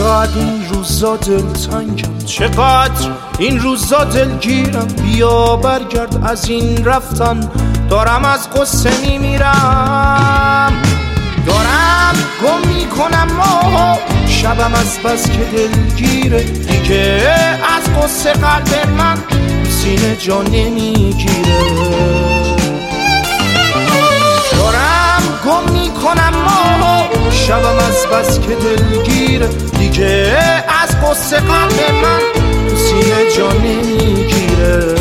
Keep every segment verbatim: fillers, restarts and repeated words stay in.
چقدر این روزا دلتنگم، چقدر این روزا دلگیرم. بیا برگرد از این رفتن، دارم از قصه میمیرم، دارم گم میکنم ماها شبم از بس که دلگیره. دیگه از قصه قلب من سینه جا نمیگیره. دارم گم میکنم ماها شبم از بس که دلگیره. دیگه از قصه قلب من سینه جا نمیگیره.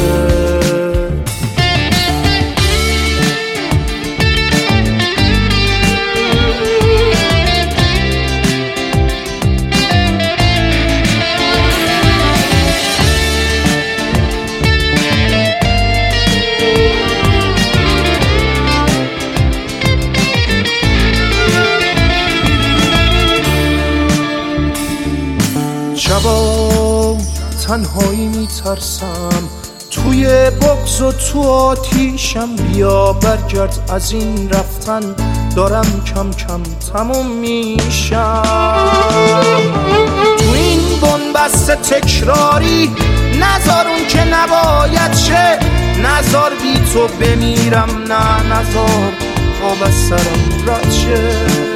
شبا تنهایی میترسم، توی بغض و تو آتیشم. بیا برگرد از این رفتن، دارم کم کم تموم میشم. تو این بنبست تکراری نذار اون که نباید شه، نذار بی تو بمیرم، نه نذار آب از سرم رد شه.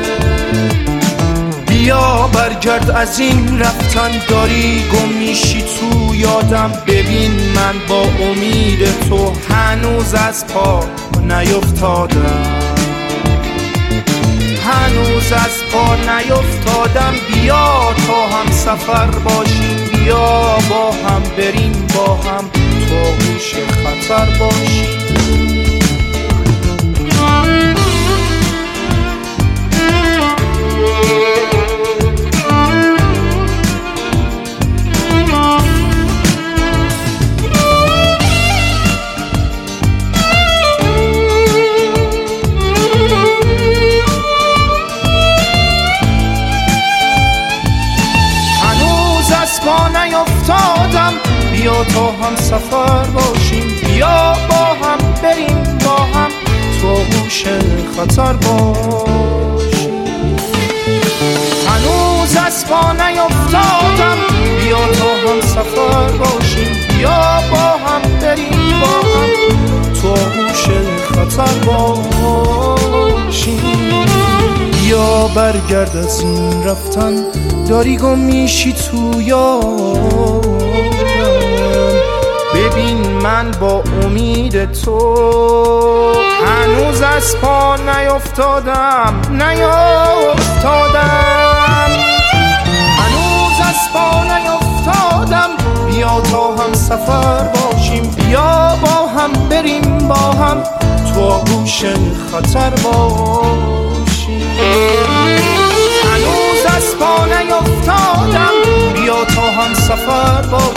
بیا برگرد از این رفتن، داری گم میشی تو یادم. ببین من با امید تو هنوز از پا نیفتادم، هنوز از پا نیفتادم. بیا تا هم سفر باشیم، بیا با هم بریم، با هم تا گوش خطر باشیم. ما نیفتادم، بیا تا هم سفر باشیم، بیا با هم بریم، با هم تو گوش خطر باشیم. هنوز از ما نیفتادم، بیا تا هم سفر باشیم، بیا با هم بریم، با هم تو گوش خطر باشیم. بیا برگرد از این رفتن، داری گم میشی تو یادم. ببین من با امید تو هنوز از پا نیفتادم، نیفتادم، هنوز از پا نیفتادم. بیا تا هم سفر باشیم، بیا با هم بریم، با هم تو گوش خطر باشیم. هنوز از پا نیفتادم، بیا تا هم سفر باشیم،